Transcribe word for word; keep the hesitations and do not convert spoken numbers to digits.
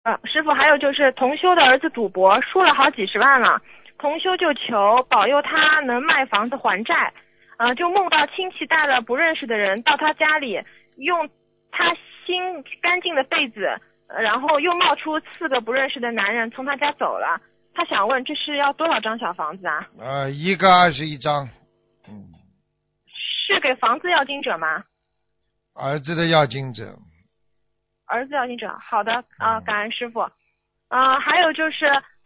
呃，师傅，还有就是同修的儿子赌博输了好几十万了，同修就求保佑他能卖房子还债，呃，就梦到亲戚带了不认识的人到他家里，用他新干净的被子，呃然后又冒出四个不认识的男人从他家走了。他想问这是要多少张小房子啊？ 啊，一个二十一张，嗯， 是给房子要经者吗？ 儿子的要经者， 儿子要经者，好的啊、 嗯感恩师傅。啊、还有就是